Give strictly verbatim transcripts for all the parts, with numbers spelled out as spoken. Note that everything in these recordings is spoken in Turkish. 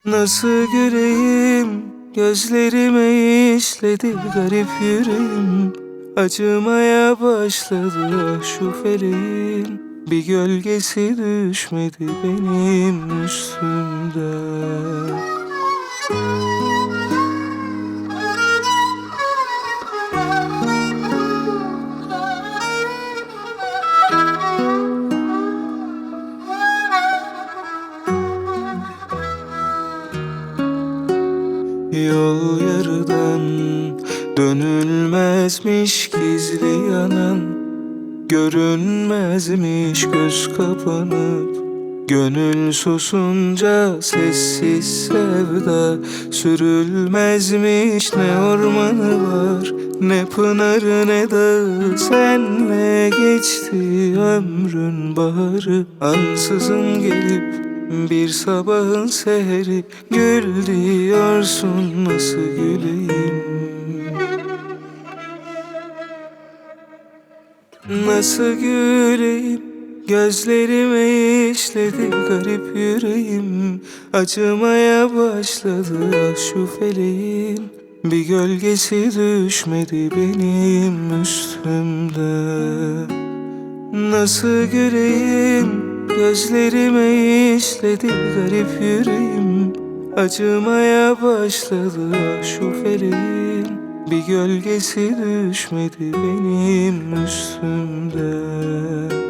Nasıl güleyim, gözlerime işledi garip yüreğim. Acımaya başladı ah şu feleğin. Bir gölgesi düşmedi benim üstümden. Yol yarıdan dönülmezmiş gizli yanan, görünmezmiş göz kapanıp, gönül susunca sessiz sevda sürülmezmiş. Ne ormanı var, ne pınarı, ne dağı, senle geçti ömrün baharı. Ansızın gelip bir sabahın seheri, gül diyorsun nasıl güleyim. Nasıl güleyim, gözlerime işledi garip yüreğim. Acımaya başladı ah şu feleğin. Bir gölgesi düşmedi benim üstümden. Nasıl güleyim, gözlerime işledi garip yüreğim. Acımaya başladı ah şu feleğin. Bir gölgesi düşmedi benim üstümden.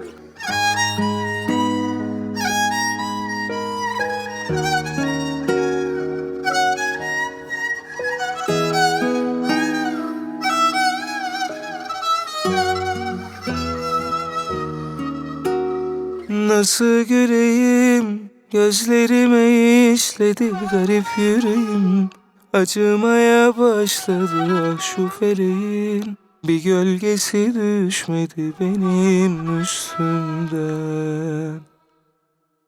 Nasıl güleyim, gözlerime işledi garip yüreğim. Acımaya başladı ah şu feleğin. Bir gölgesi düşmedi benim üstümden.